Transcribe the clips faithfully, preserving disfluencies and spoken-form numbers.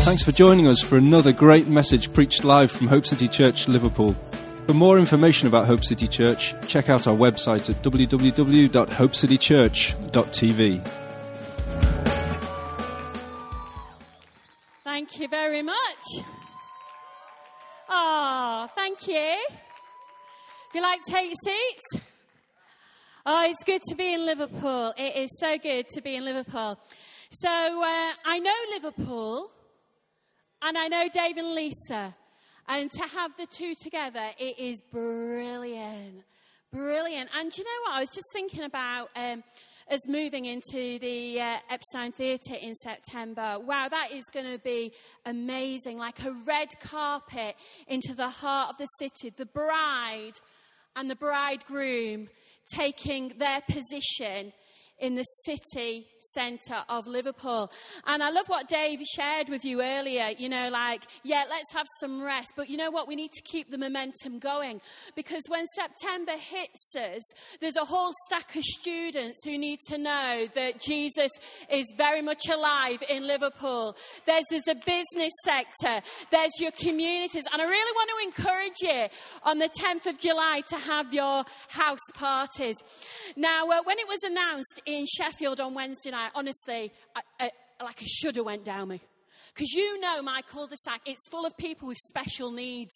Thanks for joining us for another great message preached live from Hope City Church, Liverpool. For more information about Hope City Church, check out our website at w w w dot hope city church dot t v. Thank you very much. Oh, thank you. If you like to take seats. Oh, it's good to be in Liverpool. It is so good to be in Liverpool. So uh, I know Liverpool, and I know Dave and Lisa, and to have the two together, it is brilliant, brilliant. And do you know what? I was just thinking about um, us moving into the uh, Epstein Theatre in September. Wow, that is going to be amazing, like a red carpet into the heart of the city. The bride and the bridegroom taking their position in the city centre of Liverpool. And I love what Dave shared with you earlier, you know, like, yeah, let's have some rest. But you know what? We need to keep the momentum going. Because when September hits us, there's a whole stack of students who need to know that Jesus is very much alive in Liverpool. There's, there's a business sector. There's your communities. And I really want to encourage you on the tenth of July to have your house parties. Now, uh, when it was announced in Sheffield on Wednesday night, honestly, I, I, like a shudder went down me. Because you know my cul-de-sac, it's full of people with special needs.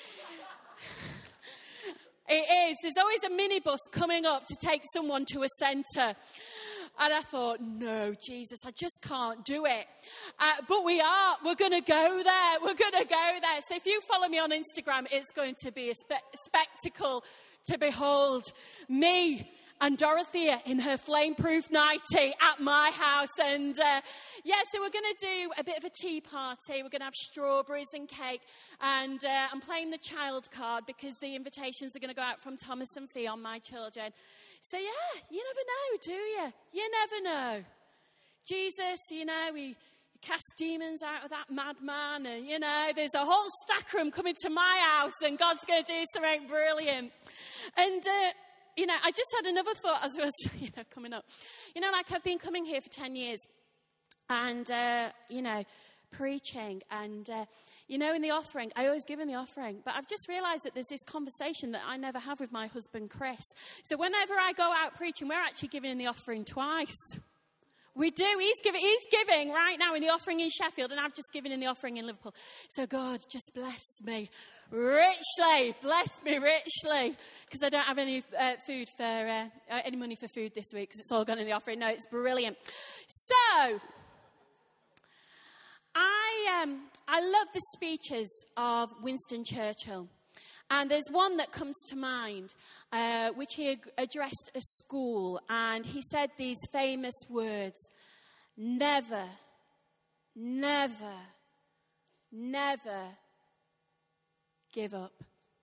It is. There's always a minibus coming up to take someone to a centre. And I thought, no, Jesus, I just can't do it. Uh, but we are. We're going to go there. We're going to go there. So if you follow me on Instagram, it's going to be a spe- spectacle to behold. Me and Dorothea in her flame-proof nightie at my house. And uh, yeah, so we're going to do a bit of a tea party. We're going to have strawberries and cake. And uh, I'm playing the child card because the invitations are going to go out from Thomas and Fee on my children. So yeah, you never know, do you? You never know. Jesus, you know, he cast demons out of that madman. And, you know, there's a whole stack of them coming to my house. And God's going to do something brilliant. And uh, you know, I just had another thought as I was, you know, coming up. You know, like I've been coming here for ten years and, uh, you know, preaching and, uh, you know, in the offering, I always give in the offering. But I've just realised that there's this conversation that I never have with my husband, Chris. So whenever I go out preaching, we're actually giving in the offering twice. We do. He's giving, he's giving right now in the offering in Sheffield, and I've just given in the offering in Liverpool. So God, just bless me richly. Bless me richly. Because I don't have any uh, food for, uh, any money for food this week, because it's all gone in the offering. No, it's brilliant. So, I, um, I love the speeches of Winston Churchill. And there's one that comes to mind, uh, which he ag- addressed a school. And he said these famous words, never, never, never give up.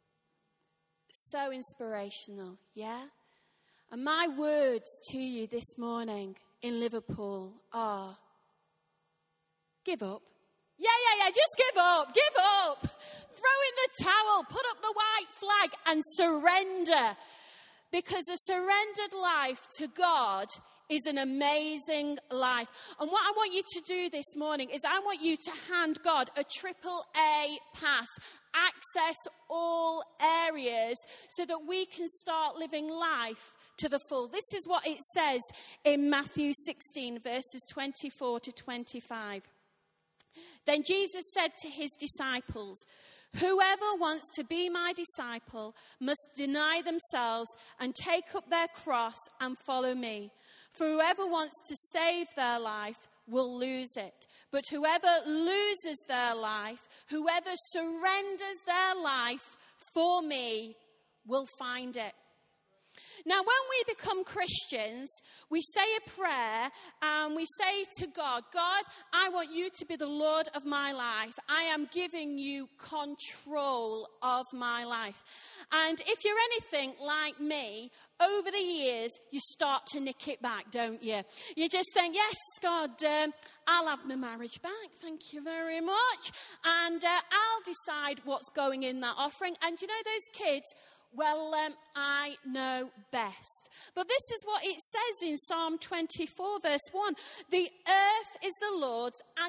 So inspirational, yeah? And my words to you this morning in Liverpool are, give up. Yeah, yeah, yeah, just give up, give up. Throw in the towel, put up the white flag and surrender. Because a surrendered life to God is an amazing life. And what I want you to do this morning is I want you to hand God a triple A pass. Access all areas so that we can start living life to the full. This is what it says in Matthew sixteen, verses twenty-four to twenty-five. Then Jesus said to his disciples, whoever wants to be my disciple must deny themselves and take up their cross and follow me. For whoever wants to save their life will lose it. But whoever loses their life, whoever surrenders their life for me will find it. Now, when we become Christians, we say a prayer and we say to God, God, I want you to be the Lord of my life. I am giving you control of my life. And if you're anything like me, over the years, you start to nick it back, don't you? You just think, yes, God, um, I'll have my marriage back. Thank you very much. And uh, I'll decide what's going in that offering. And you know those kids? Well, um, I know best. But this is what it says in Psalm twenty-four, verse one. The earth is the Lord's and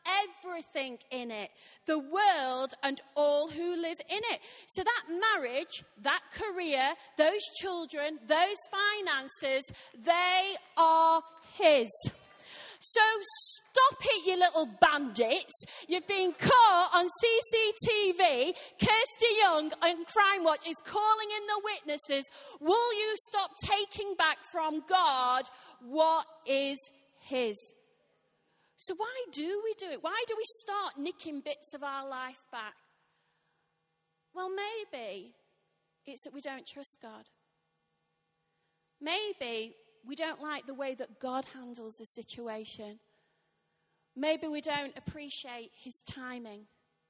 everything in it, the world and all who live in it. So that marriage, that career, those children, those finances, they are his. So stop it, you little bandits. You've been caught on C C T V. Kirsty Young on Crime Watch is calling in the witnesses. Will you stop taking back from God what is his? So why do we do it? Why do we start nicking bits of our life back? Well, maybe it's that we don't trust God. Maybe we don't like the way that God handles the situation. Maybe we don't appreciate his timing.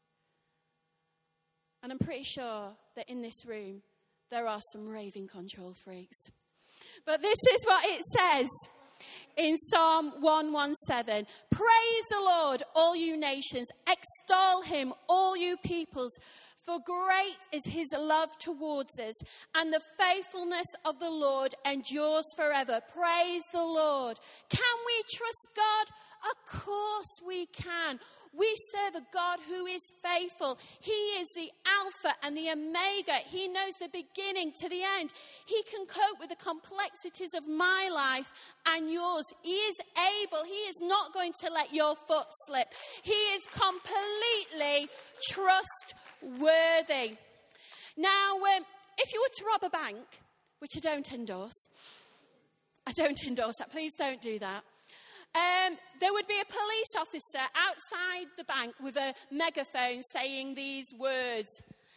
And I'm pretty sure that in this room, there are some raving control freaks. But this is what it says in Psalm one seventeen. Praise the Lord, all you nations. Extol him, all you peoples. For great is his love towards us, and the faithfulness of the Lord endures forever. Praise the Lord. Can we trust God? Of course we can. We serve a God who is faithful. He is the Alpha and the Omega. He knows the beginning to the end. He can cope with the complexities of my life and yours. He is able. He is not going to let your foot slip. He is completely trustworthy. Now, um, if you were to rob a bank, which I don't endorse, I don't endorse that. Please don't do that. Um, there would be a police officer outside the bank with a megaphone saying these words: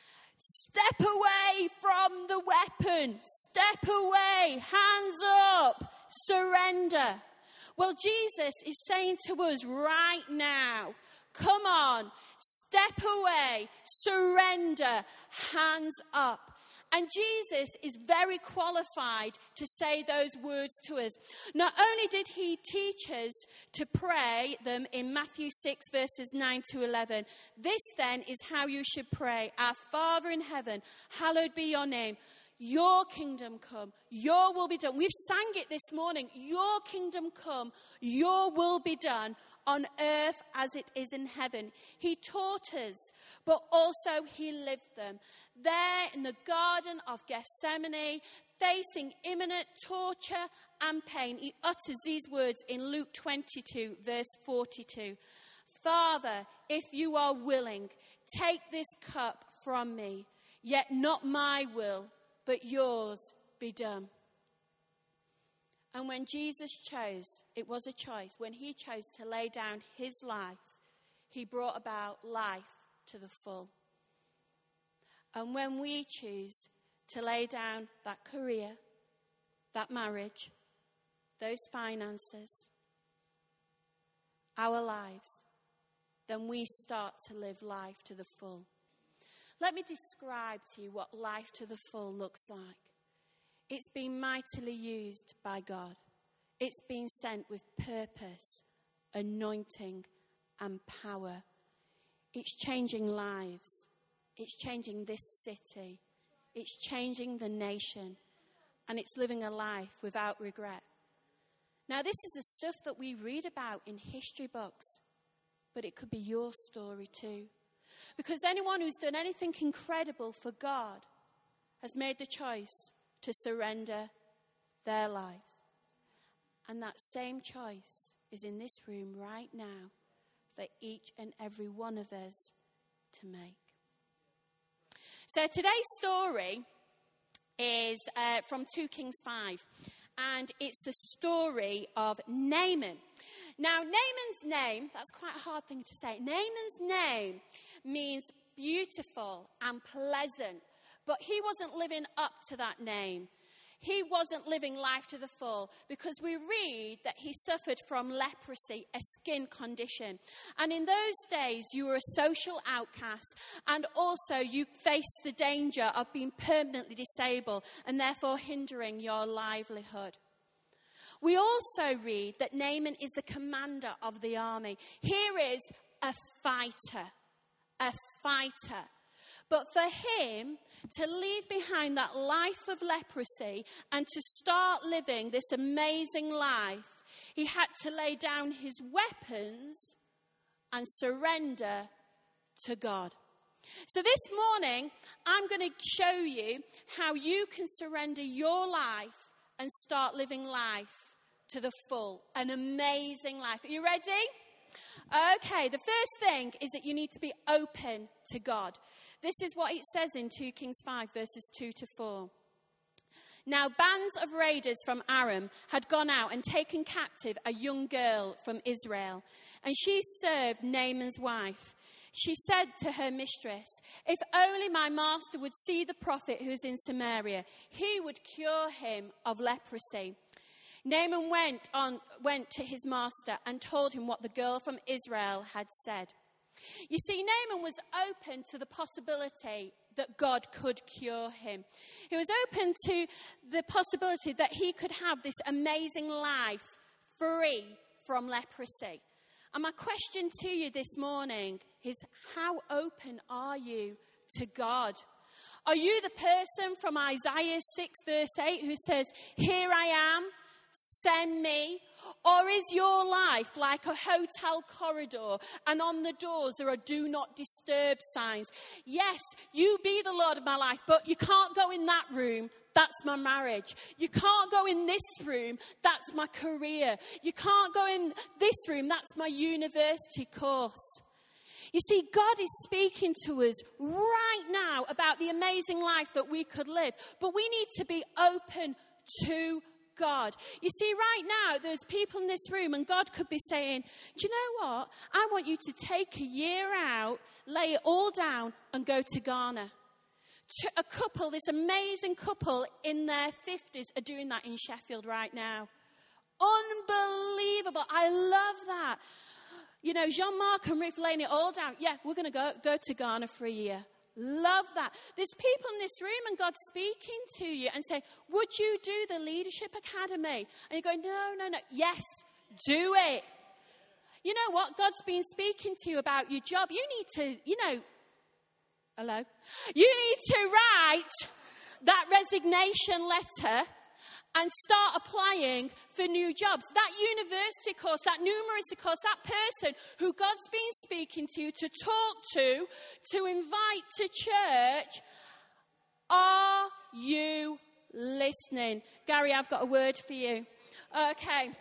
step away from the weapon, step away, hands up, surrender. Well, Jesus is saying to us right now, come on, step away, surrender, hands up. And Jesus is very qualified to say those words to us. Not only did he teach us to pray them in Matthew six, verses nine to eleven. This then is how you should pray. Our Father in heaven, hallowed be your name. Your kingdom come, your will be done. We've sang it this morning. Your kingdom come, your will be done on earth as it is in heaven. He taught us, but also he lived them. There in the Garden of Gethsemane, facing imminent torture and pain, he utters these words in Luke twenty-two, verse forty-two. Father, if you are willing, take this cup from me, yet not my will, but yours be done. And when Jesus chose, it was a choice. When he chose to lay down his life, he brought about life to the full. And when we choose to lay down that career, that marriage, those finances, our lives, then we start to live life to the full. Let me describe to you what life to the full looks like. It's been mightily used by God. It's been sent with purpose, anointing, and power. It's changing lives. It's changing this city. It's changing the nation. And it's living a life without regret. Now, this is the stuff that we read about in history books. But it could be your story too. Because anyone who's done anything incredible for God has made the choice to surrender their lives. And that same choice is in this room right now for each and every one of us to make. So today's story is uh, from Second Kings five. And it's the story of Naaman. Now, Naaman's name, that's quite a hard thing to say. Naaman's name means beautiful and pleasant. But he wasn't living up to that name. He wasn't living life to the full, because we read that he suffered from leprosy, a skin condition. And in those days, you were a social outcast, and also you faced the danger of being permanently disabled and therefore hindering your livelihood. We also read that Naaman is the commander of the army. Here is a fighter, a fighter. But for him to leave behind that life of leprosy and to start living this amazing life, he had to lay down his weapons and surrender to God. So this morning, I'm going to show you how you can surrender your life and start living life to the full. An amazing life. Are you ready? Okay, the first thing is that you need to be open to God. This is what it says in Second Kings five, verses two to four. Now, bands of raiders from Aram had gone out and taken captive a young girl from Israel, and she served Naaman's wife. She said to her mistress, "If only my master would see the prophet who is in Samaria, he would cure him of leprosy." Naaman went on, went to his master and told him what the girl from Israel had said. You see, Naaman was open to the possibility that God could cure him. He was open to the possibility that he could have this amazing life free from leprosy. And my question to you this morning is, how open are you to God? Are you the person from Isaiah six verse eight who says, "Here I am, send me"? Or is your life like a hotel corridor and on the doors there are do not disturb signs? Yes, you be the Lord of my life, but you can't go in that room. That's my marriage. You can't go in this room. That's my career. You can't go in this room. That's my university course. You see, God is speaking to us right now about the amazing life that we could live, but we need to be open to God. You see, right now, there's people in this room and God could be saying, "Do you know what? I want you to take a year out, lay it all down and go to Ghana." A couple, this amazing couple in their fifties are doing that in Sheffield right now. Unbelievable. I love that. You know, Jean-Marc and Ruth laying it all down. Yeah, we're going to go, go to Ghana for a year. Love that. There's people in this room and God's speaking to you and saying, "Would you do the Leadership Academy?" And you go, "No, no, no." Yes, do it. You know what? God's been speaking to you about your job. You need to, you know, hello? You need to write that resignation letter and start applying for new jobs. That university course, that numeracy course, that person who God's been speaking to, to talk to, to invite to church. Are you listening? Gary, I've got a word for you. Okay.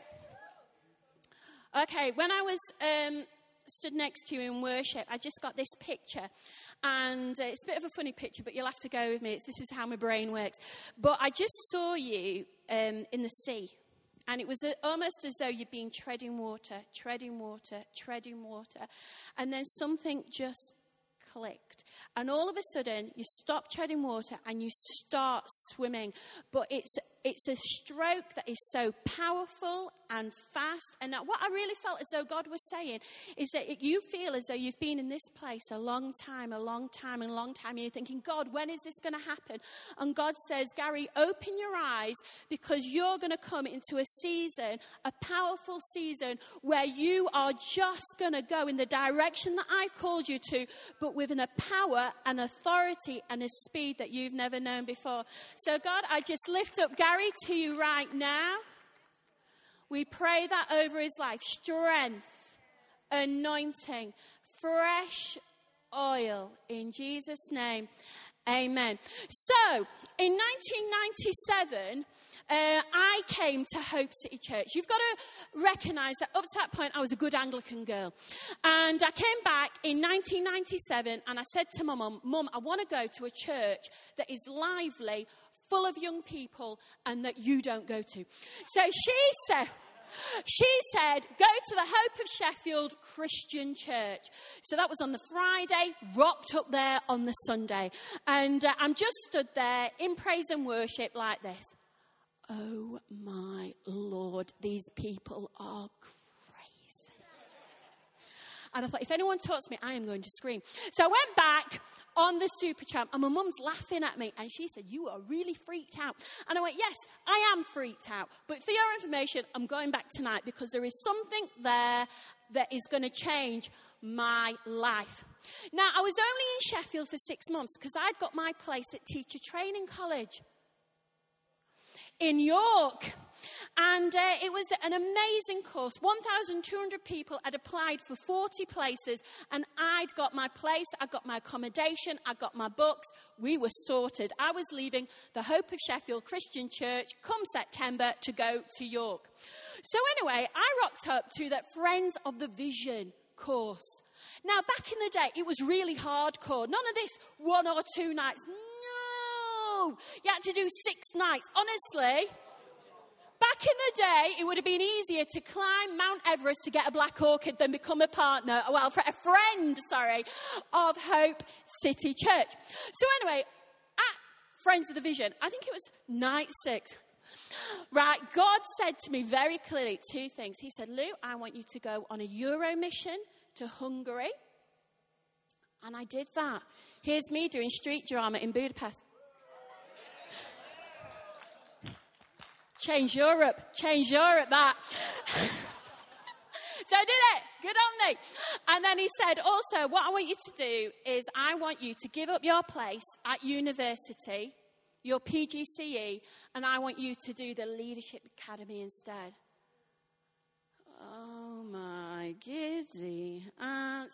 Okay, when I was um, stood next to you in worship, I just got this picture. And uh, it's a bit of a funny picture, but you'll have to go with me. It's, this is how my brain works. But I just saw you um, in the sea. And it was uh, almost as though you'd been treading water, treading water, treading water. And then something just clicked. And all of a sudden, you stop treading water and you start swimming. But it's it's a stroke that is so powerful and fast. And what I really felt as though God was saying is that it, you feel as though you've been in this place a long time, a long time, and a long time. And you're thinking, "God, when is this going to happen?" And God says, "Gary, open your eyes, because you're going to come into a season, a powerful season, where you are just going to go in the direction that I've called you to, but with a power and authority and a speed that you've never known before." So God, I just lift up Gary to you right now. We pray that over his life. Strength, anointing, fresh oil in Jesus' name. Amen. So, in nineteen ninety-seven, uh, I came to Hope City Church. You've got to recognise that up to that point, I was a good Anglican girl. And I came back in nineteen ninety-seven and I said to my mum, "Mum, I want to go to a church that is lively, full of young people, and that you don't go to." So she said, she said, "Go to the Hope of Sheffield Christian Church." So that was on the Friday, rocked up there on the Sunday. And uh, I'm just stood there in praise and worship like this. Oh my Lord, these people are crazy. And I thought, if anyone talks to me, I am going to scream. So I went back on the Super Tramp, and my mum's laughing at me, and she said, "You are really freaked out." And I went, "Yes, I am freaked out. But for your information, I'm going back tonight because there is something there that is going to change my life." Now, I was only in Sheffield for six months because I'd got my place at Teacher Training College. in York. And uh, it was an amazing course. one thousand two hundred people had applied for forty places, and I'd got my place, I got my accommodation, I got my books. We were sorted. I was leaving the Hope of Sheffield Christian Church come September to go to York. So anyway, I rocked up to the Friends of the Vision course. Now, back in the day, it was really hardcore. None of this one or two nights. No! You had to do six nights. Honestly, back in the day, it would have been easier to climb Mount Everest to get a black orchid than become a partner, well, a friend, sorry, of Hope City Church. So anyway, at Friends of the Vision, I think it was night six. Right, God said to me very clearly two things. He said, Lou, I want you to go on a Euro mission to Hungary. And I did that. Here's me doing street drama in Budapest. Change Europe, change Europe, that. So I did it. Good on me. And then he said, also, what I want you to do is I want you to give up your place at university, your P G C E, and I want you to do the Leadership Academy instead. Oh, my giddy aunt.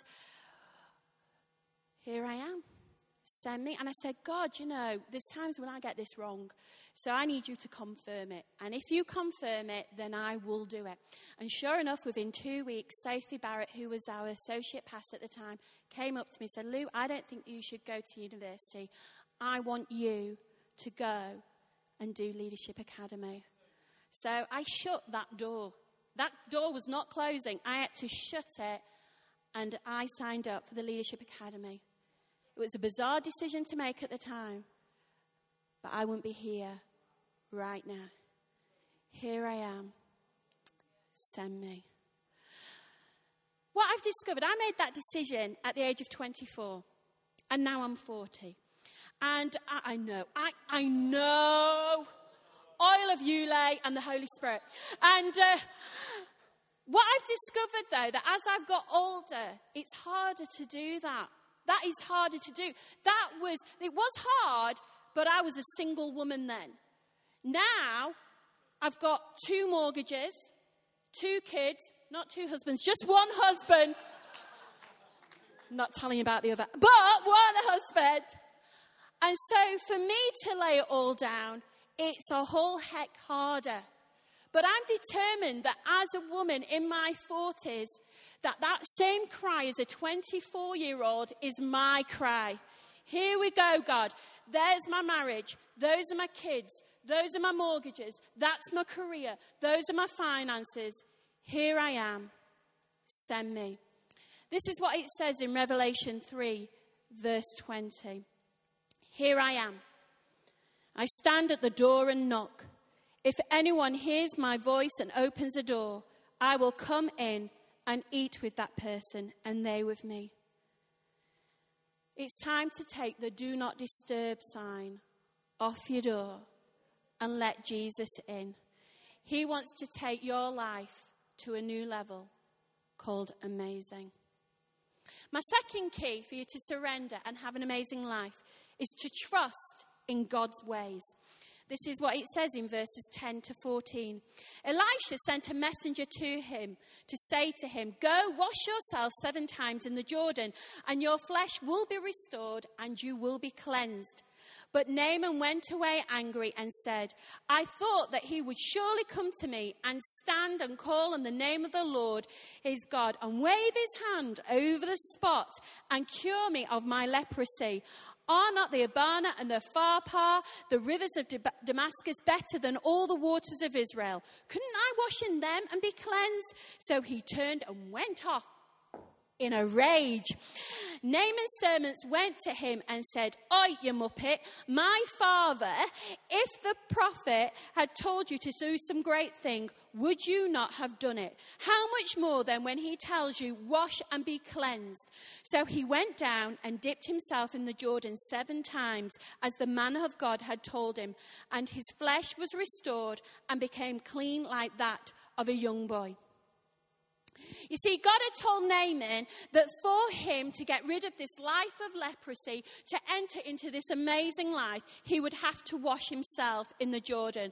Here I am. Send me. And I said, God, you know, there's times when I get this wrong. So I need you to confirm it. And if you confirm it, then I will do it. And sure enough, within two weeks, Sophie Barrett, who was our associate pastor at the time, came up to me and said, Lou, I don't think you should go to university. I want you to go and do Leadership Academy. So I shut that door. That door was not closing. I had to shut it, and I signed up for the Leadership Academy. It was a bizarre decision to make at the time, but I wouldn't be here right now. Here I am. Send me. What I've discovered, I made that decision at the age of twenty-four, and now I'm forty. And I, I know, I, I know, oil of Ulay and the Holy Spirit. And uh, what I've discovered, though, that as I've got older, it's harder to do that. That is harder to do. That was, it was hard, but I was a single woman then. Now, I've got two mortgages, two kids, not two husbands, just one husband. I'm not telling you about the other, but one husband. And so for me to lay it all down, it's a whole heck harder. But I'm determined that as a woman in my forties, that that same cry as a twenty-four-year-old is my cry. Here we go, God. There's my marriage. Those are my kids. Those are my mortgages. That's my career. Those are my finances. Here I am. Send me. This is what it says in Revelation three, verse twenty. Here I am. I stand at the door and knock. If anyone hears my voice and opens the door, I will come in and eat with that person and they with me. It's time to take the do not disturb sign off your door and let Jesus in. He wants to take your life to a new level called amazing. My second key for you to surrender and have an amazing life is to trust in God's ways. This is what it says in verses ten to fourteen. Elisha sent a messenger to him to say to him, go wash yourself seven times in the Jordan, and your flesh will be restored and you will be cleansed. But Naaman went away angry and said, I thought that he would surely come to me and stand and call on the name of the Lord his God and wave his hand over the spot and cure me of my leprosy. Are not the Abana and the Pharpar, the rivers of Damascus, better than all the waters of Israel? Couldn't I wash in them and be cleansed? So he turned and went off in a rage. Naaman's servants went to him and said, Oi, you muppet, my father, if the prophet had told you to do some great thing, would you not have done it? How much more then when he tells you, wash and be cleansed? So he went down and dipped himself in the Jordan seven times, as the man of God had told him, and his flesh was restored and became clean like that of a young boy. You see, God had told Naaman that for him to get rid of this life of leprosy, to enter into this amazing life, he would have to wash himself in the Jordan.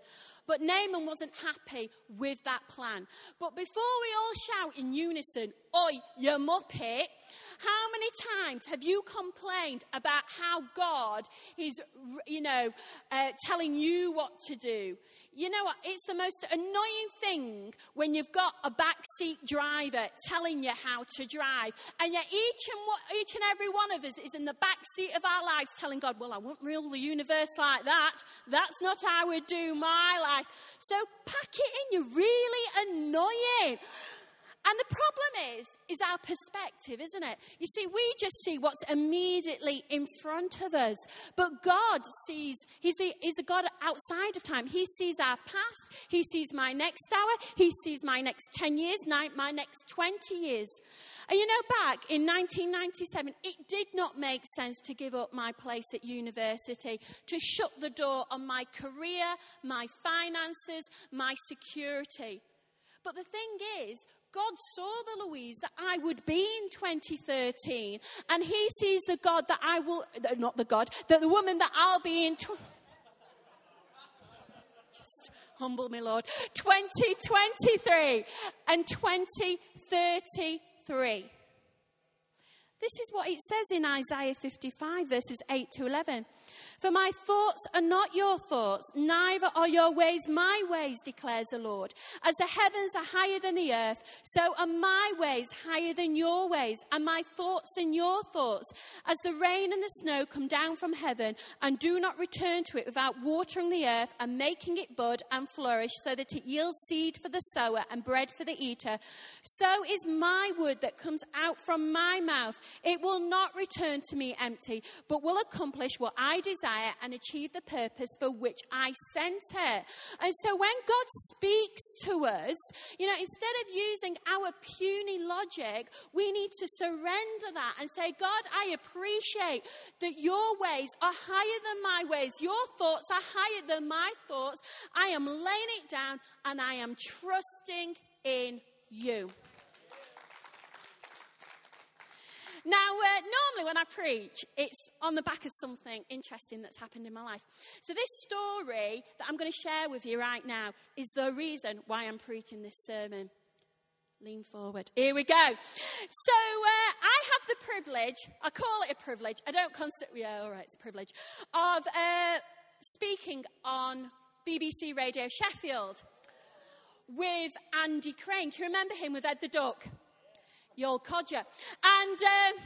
But Naaman wasn't happy with that plan. But before we all shout in unison, "Oi, you muppet," how many times have you complained about how God is, you know, uh, telling you what to do? You know what? It's the most annoying thing when you've got a backseat driver telling you how to drive. And yet each and, each and every one of us is in the backseat of our lives telling God, well, I won't rule the universe like that. That's not how I would do my life. So pack it in. You're really annoying. And the problem is, is our perspective, isn't it? You see, we just see what's immediately in front of us. But God sees, he's a, he's a God outside of time. He sees our past. He sees my next hour. He sees my next ten years, my next twenty years. And you know, back in nineteen ninety-seven, it did not make sense to give up my place at university, to shut the door on my career, my finances, my security. But the thing is, God saw the Louise that I would be in twenty thirteen, and he sees the God that I will, not the God, that the woman that I'll be in, tw- just humble me, Lord, twenty twenty-three and twenty thirty-three. This is what it says in Isaiah fifty-five, verses eight to eleven. For my thoughts are not your thoughts, neither are your ways my ways, declares the Lord. As the heavens are higher than the earth, so are my ways higher than your ways, and my thoughts than your thoughts. As the rain and the snow come down from heaven, and do not return to it without watering the earth and making it bud and flourish, so that it yields seed for the sower and bread for the eater, so is my word that comes out from my mouth. It will not return to me empty, but will accomplish what I desire and achieve the purpose for which I sent it. And so when God speaks to us, you know, instead of using our puny logic, we need to surrender that and say, God, I appreciate that your ways are higher than my ways. Your thoughts are higher than my thoughts. I am laying it down and I am trusting in you. Now, uh, normally when I preach, it's on the back of something interesting that's happened in my life. So this story that I'm going to share with you right now is the reason why I'm preaching this sermon. Lean forward. Here we go. So uh, I have the privilege, I call it a privilege, I don't consider, yeah, all right, it's a privilege, of uh, speaking on B B C Radio Sheffield with Andy Crane. Do you remember him with Ed the Duck? The old codger. And, uh,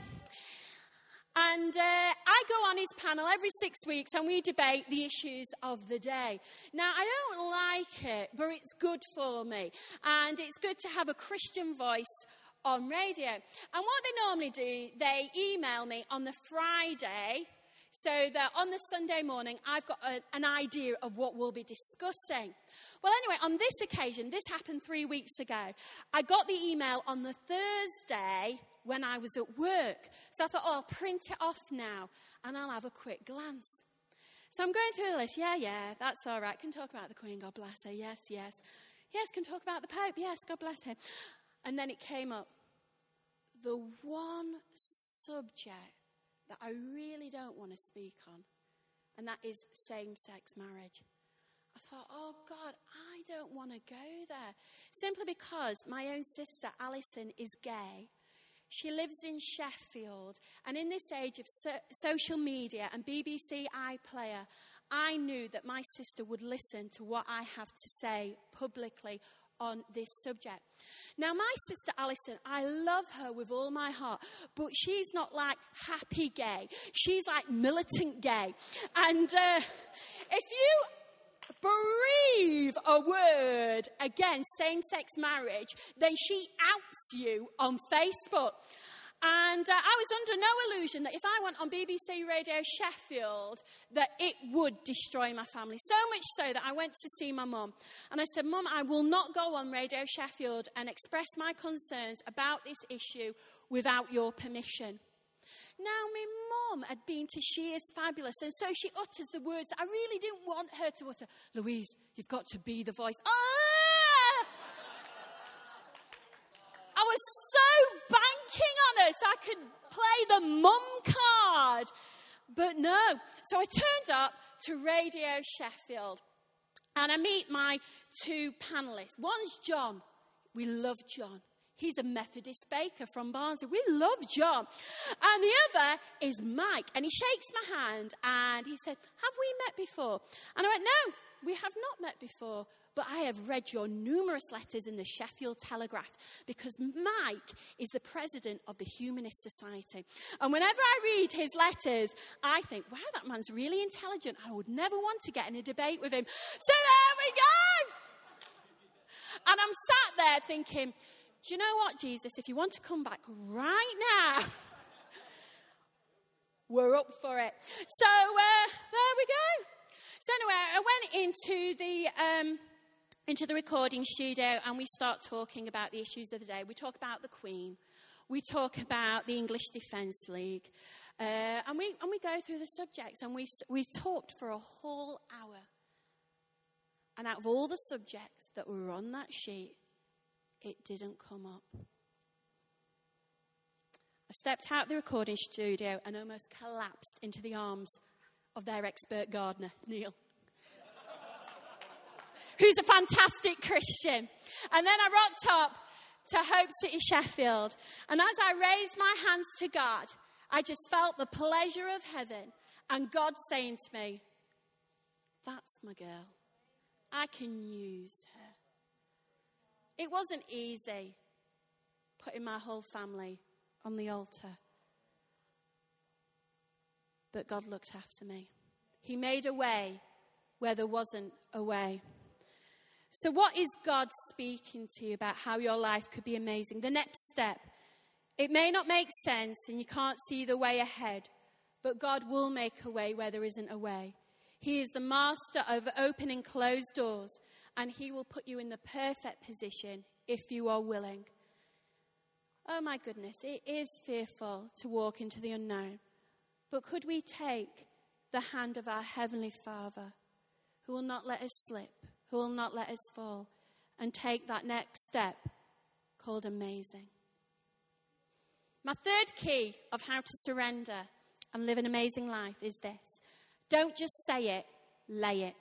and uh, I go on his panel every six weeks and we debate the issues of the day. Now, I don't like it, but it's good for me. And it's good to have a Christian voice on radio. And what they normally do, they email me on the Friday, so that on the Sunday morning, I've got a, an idea of what we'll be discussing. Well, anyway, on this occasion, this happened three weeks ago. I got the email on the Thursday when I was at work. So I thought, oh, I'll print it off now, and I'll have a quick glance. So I'm going through the list. Yeah, yeah, that's all right. Can talk about the Queen, God bless her. Yes, yes. Yes, can talk about the Pope. Yes, God bless him. And then it came up. The one subject that I really don't want to speak on, and that is same-sex marriage. I thought, oh God, I don't want to go there. Simply because my own sister, Alison, is gay. She lives in Sheffield, and in this age of so- social media and B B C iPlayer, I knew that my sister would listen to what I have to say publicly on this subject. Now, my sister Alison, I love her with all my heart, but she's not like happy gay. She's like militant gay. And uh, if you breathe a word against same-sex marriage, then she outs you on Facebook. And uh, I was under no illusion that if I went on B B C Radio Sheffield, that it would destroy my family. So much so that I went to see my mum. And I said, Mum, I will not go on Radio Sheffield and express my concerns about this issue without your permission. Now, my mum had been to She Is Fabulous, and so she utters the words that I really didn't want her to utter. Louise, you've got to be the voice. Ah! I was so banking on it so I could play the mum card. But no. So I turned up to Radio Sheffield. And I meet my two panellists. One's John. We love John. He's a Methodist baker from Barnsley. We love John. And the other is Mike. And he shakes my hand and he said, have we met before? And I went, no, we have not met before. But I have read your numerous letters in the Sheffield Telegraph, because Mike is the president of the Humanist Society. And whenever I read his letters, I think, wow, that man's really intelligent. I would never want to get in a debate with him. So there we go. And I'm sat there thinking, do you know what, Jesus, if you want to come back right now, we're up for it. So uh, there we go. So anyway, I went into the um, into the recording studio and we start talking about the issues of the day. We talk about the Queen. We talk about the English Defence League. Uh, and we and we go through the subjects, and we we talked for a whole hour. And out of all the subjects that were on that sheet, it didn't come up. I stepped out of the recording studio and almost collapsed into the arms of their expert gardener, Neil, who's a fantastic Christian. And then I rocked up to Hope City, Sheffield. And as I raised my hands to God, I just felt the pleasure of heaven and God saying to me, that's my girl. I can use her. It wasn't easy putting my whole family on the altar. But God looked after me. He made a way where there wasn't a way. So what is God speaking to you about how your life could be amazing? The next step. It may not make sense and you can't see the way ahead, but God will make a way where there isn't a way. He is the master over opening closed doors, and he will put you in the perfect position if you are willing. Oh my goodness, it is fearful to walk into the unknown. But could we take the hand of our Heavenly Father, who will not let us slip, who will not let us fall, and take that next step called amazing? My third key of how to surrender and live an amazing life is this. Don't just say it, lay it.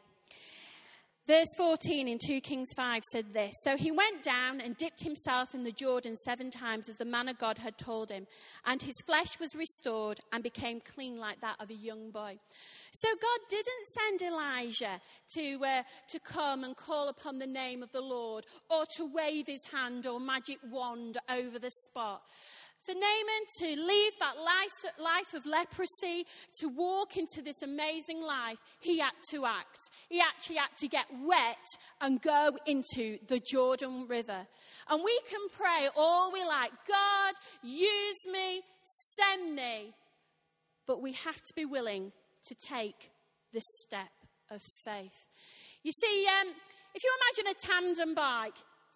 Verse fourteen in Second Kings five said this. So he went down and dipped himself in the Jordan seven times as the man of God had told him. And his flesh was restored and became clean like that of a young boy. So God didn't send Elijah to, uh, to come and call upon the name of the Lord, or to wave his hand or magic wand over the spot. For Naaman to leave that life, life of leprosy, to walk into this amazing life, he had to act. He actually had to get wet and go into the Jordan River. And we can pray all we like, God, use me, send me. But we have to be willing to take this step of faith. You see, um, if you imagine a tandem bike,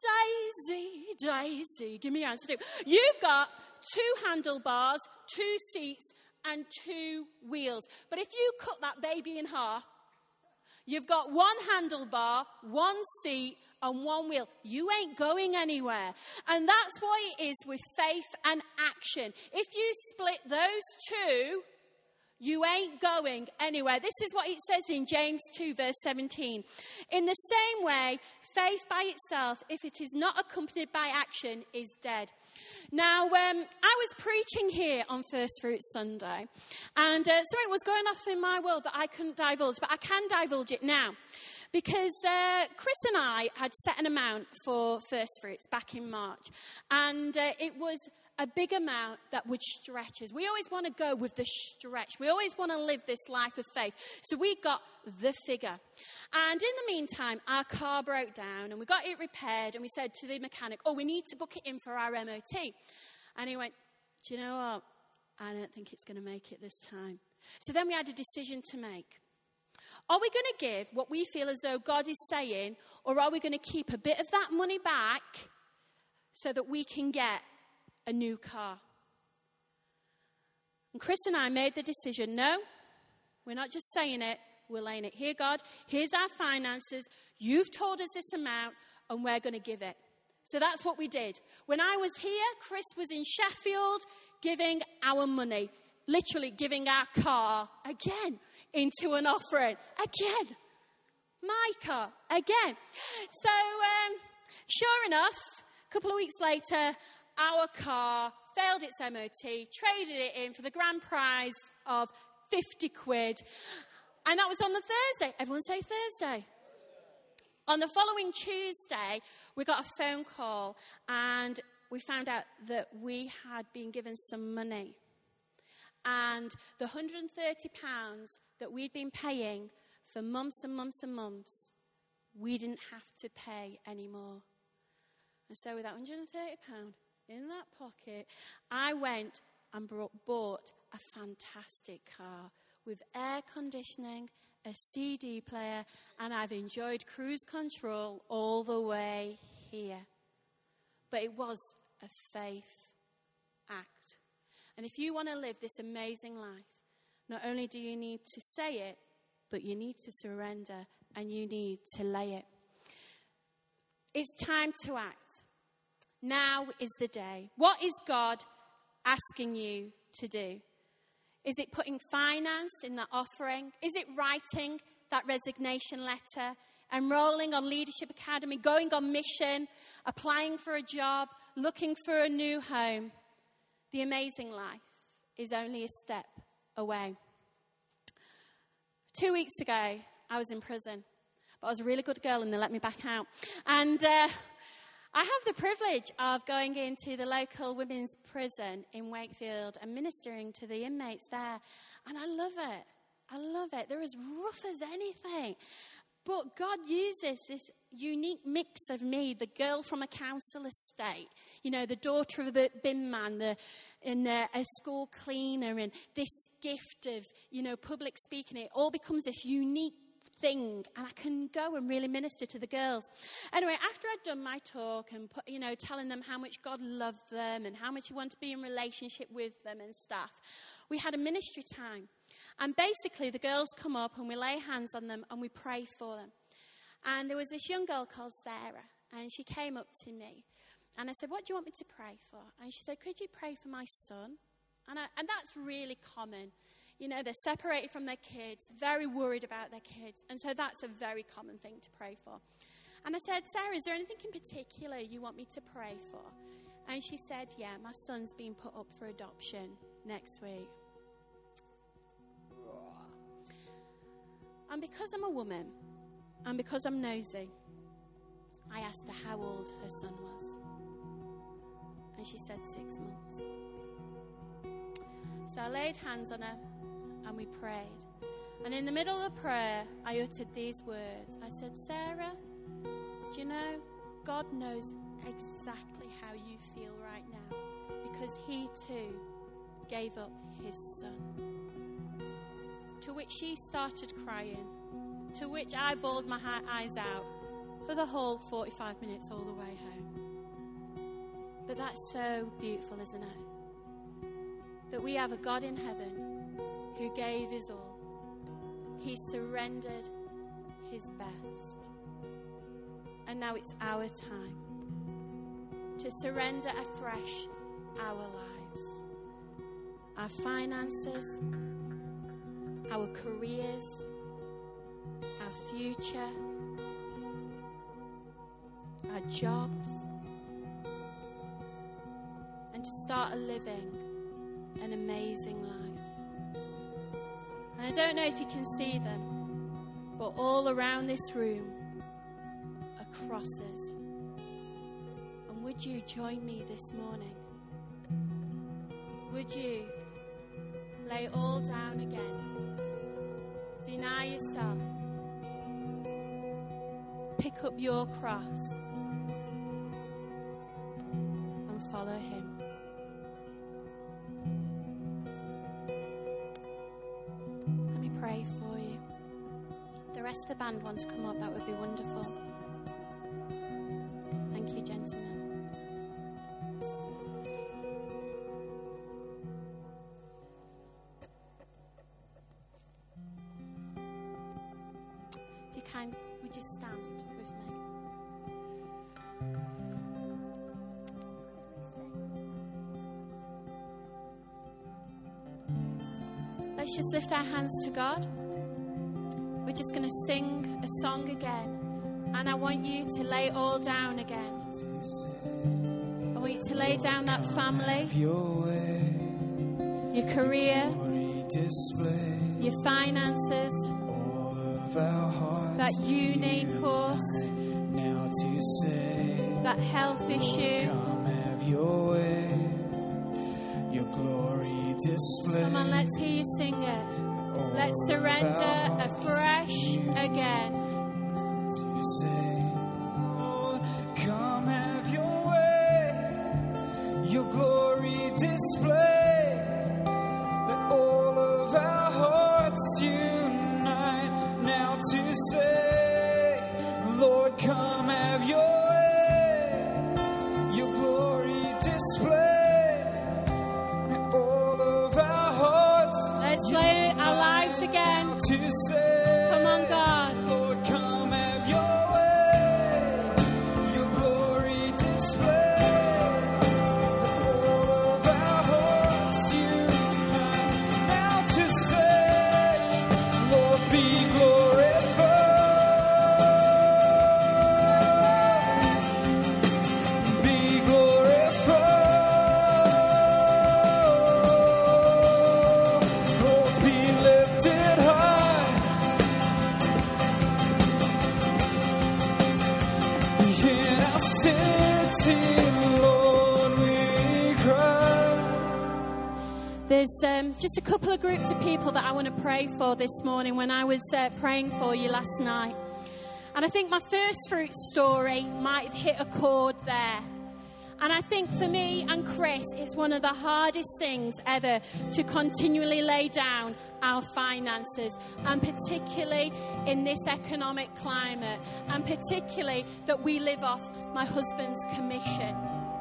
Daisy, Daisy, give me your hands to do. You've got two handlebars, two seats, and two wheels. But if you cut that baby in half, you've got one handlebar, one seat, and one wheel. You ain't going anywhere. And that's what it is with faith and action. If you split those two, you ain't going anywhere. This is what it says in James two, verse seventeen. In the same way, faith by itself, if it is not accompanied by action, is dead. Now, um, I was preaching here on First Fruits Sunday, and uh, something was going off in my world that I couldn't divulge, but I can divulge it now. Because uh, Chris and I had set an amount for First Fruits back in March, and uh, it was a big amount that would stretch us. We always want to go with the stretch. We always want to live this life of faith. So we got the figure. And in the meantime, our car broke down and we got it repaired, and we said to the mechanic, oh, we need to book it in for our M O T. And he went, do you know what? I don't think it's going to make it this time. So then we had a decision to make. Are we going to give what we feel as though God is saying, or are we going to keep a bit of that money back so that we can get a new car? And Chris and I made the decision, no, we're not just saying it, we're laying it. Here, God, here's our finances. You've told us this amount, and we're going to give it. So that's what we did. When I was here, Chris was in Sheffield giving our money, literally giving our car again into an offering. Again. my car again. So, um, sure enough, a couple of weeks later, our car failed its M O T, traded it in for the grand prize of fifty quid. And that was on the Thursday. Everyone say Thursday. On the following Tuesday, we got a phone call and we found out that we had been given some money. And the one hundred thirty pounds that we'd been paying for months and months and months, we didn't have to pay anymore. And so with that one hundred thirty pounds in that pocket, I went and brought, bought a fantastic car with air conditioning, a C D player, and I've enjoyed cruise control all the way here. But it was a faith act. And if you want to live this amazing life, not only do you need to say it, but you need to surrender and you need to lay it. It's time to act. Now is the day. What is God asking you to do? Is it putting finance in that offering? Is it writing that resignation letter? Enrolling on Leadership Academy? Going on mission? Applying for a job? Looking for a new home? The amazing life is only a step away. Two weeks ago, I was in prison. But I was a really good girl and they let me back out. And uh, I have the privilege of going into the local women's prison in Wakefield and ministering to the inmates there. And I love it. I love it. They're as rough as anything. But God uses this unique mix of me, the girl from a council estate, you know, the daughter of a bin man, the, and a, a school cleaner, and this gift of, you know, public speaking. It all becomes this unique thing, and I can go and really minister to the girls. Anyway, after I'd done my talk and put, you know, telling them how much God loved them and how much He wanted to be in relationship with them and stuff, we had a ministry time. And basically, the girls come up and we lay hands on them and we pray for them. And there was this young girl called Sarah, and she came up to me. And I said, "What do you want me to pray for?" And she said, "Could you pray for my son?" And, I, and that's really common. You know, they're separated from their kids, very worried about their kids. And so that's a very common thing to pray for. And I said, "Sarah, is there anything in particular you want me to pray for?" And she said, "Yeah, my son's being put up for adoption next week." And because I'm a woman, and because I'm nosy, I asked her how old her son was. And she said six months. So I laid hands on her, and we prayed. And in the middle of the prayer, I uttered these words. I said, "Sarah, do you know, God knows exactly how you feel right now, because He too gave up His son." To which she started crying, to which I bawled my eyes out for the whole forty-five minutes all the way home. But that's so beautiful, isn't it? That we have a God in heaven who gave His all. He surrendered His best. And now it's our time to surrender afresh our lives, our finances, our careers, our future, our jobs, and to start living an amazing life. And I don't know if you can see them, but all around this room are crosses. And would you join me this morning? Would you lay all down again? Deny yourself. Pick up your cross and follow Him. Let me pray for you. The rest of the band want to come up, that would be wonderful. Thank you, gentlemen. Kind, would you stand with me? Let's just lift our hands to God. Would you just going to sing a song again. And I want you to lay it all down again. I want you to lay down that family, your career, your finances, that uni course, that health issue. Come on, let's hear you sing it. Let's surrender afresh again. Come have your way, your glory display. Let all of our hearts unite now to say, Lord, come have your way, your glory display. Let all of our hearts Let's lay our lives again. to say, Come on, God. Lord, come have your way, your glory display. All of our hearts unite now to say, Lord, be glorified, be glorified, Lord, be lifted high. In our city, Lord, we cry. There's um, just a couple of groups of people that I want to pray for this morning when I was uh, praying for you last night. And I think my first fruit story might have hit a chord there. And I think for me and Chris, it's one of the hardest things ever to continually lay down our finances, and particularly in this economic climate, and particularly that we live off my husband's commission.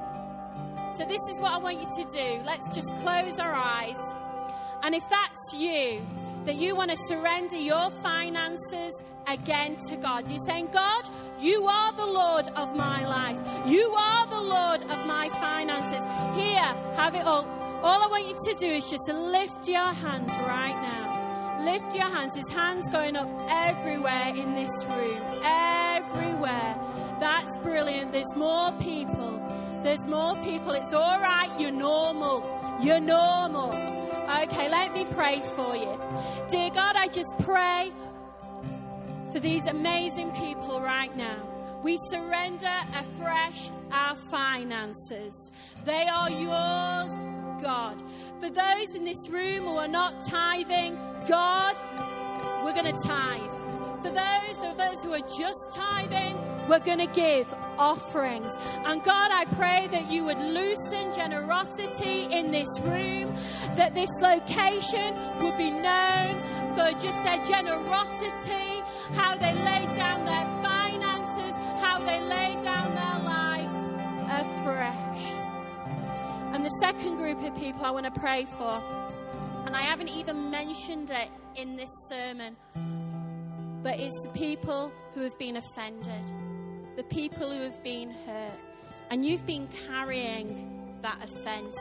So this is what I want you to do. Let's just close our eyes. And if that's you, that you want to surrender your finances again to God. You're saying, God, you are the Lord of my life. You are the Lord of my finances. Here, have it all. All I want you to do is just lift your hands right now. Lift your hands. There's hands going up everywhere in this room. Everywhere. That's brilliant. There's more people. There's more people. It's all right. You're normal. You're normal. Okay, let me pray for you. Dear God, I just pray for these amazing people right now. We surrender afresh our finances. They are yours, God. For those in this room who are not tithing, God, we're going to tithe. For those of us who are just tithing, we're going to give offerings. And God, I pray that you would loosen generosity in this room, that this location would be known for just their generosity, how they lay down their finances, how they lay down their lives afresh. And the second group of people I want to pray for, and I haven't even mentioned it in this sermon, but it's the people who have been offended, the people who have been hurt, and you've been carrying that offence.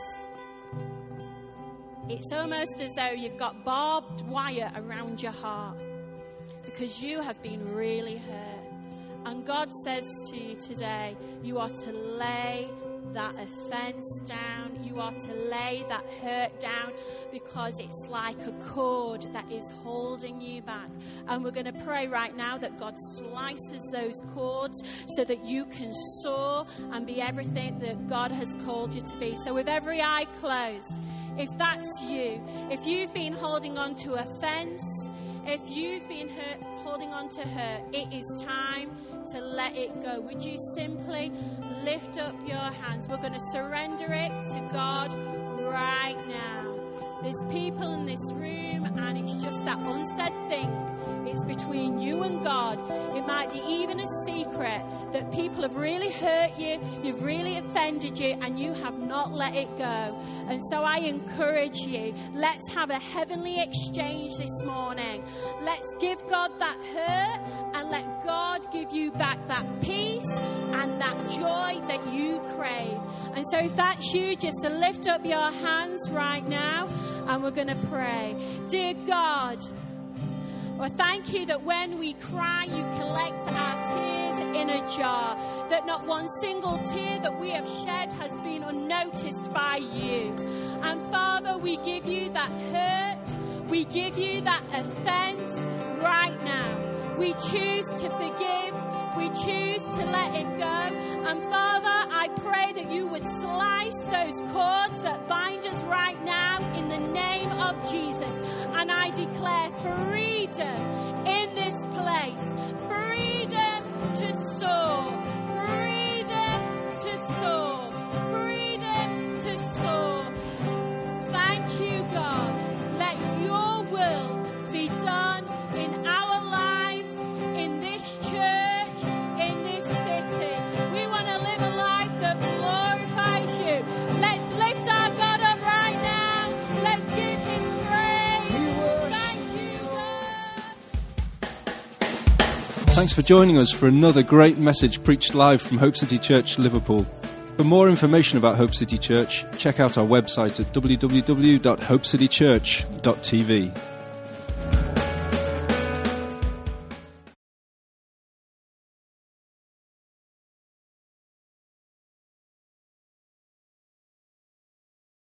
It's almost as though you've got barbed wire around your heart because you have been really hurt. And God says to you today, you are to lay that offence down. You are to lay that hurt down because it's like a cord that is holding you back. And we're going to pray right now that God slices those cords so that you can soar and be everything that God has called you to be. So with every eye closed, if that's you, if you've been holding on to offence, if you've been hurt, holding on to hurt, it is time to let it go. Would you simply lift up your hands? We're going to surrender it to God right now. There's people in this room and it's just that unsaid thing. It's between you and God. It might be even a secret that people have really hurt you, you've really offended you, and you have not let it go. And so I encourage you, let's have a heavenly exchange this morning. Let's give God that hurt and let God give you back that peace and that joy that you crave. And so if that's you, just to lift up your hands right now and we're going to pray. Dear God, Well, thank you that when we cry, you collect our tears in a jar, that not one single tear that we have shed has been unnoticed by you. And Father, we give you that hurt, we give you that offense right now. We choose to forgive, we choose to let it go. And Father, I pray that you would slice those cords that bind us right now in the name of Jesus. And I declare freedom in this place, freedom to soar, freedom to soar, freedom to soar. Thank you, God. Let your will be done in our lives, in this church, in this city. We want to live a life that glorifies you. Let's lift our God up right now. Let's give him praise. Thank you, God. Thanks for joining us for another great message preached live from Hope City Church, Liverpool. For more information about Hope City Church, check out our website at w w w dot hope city church dot t v.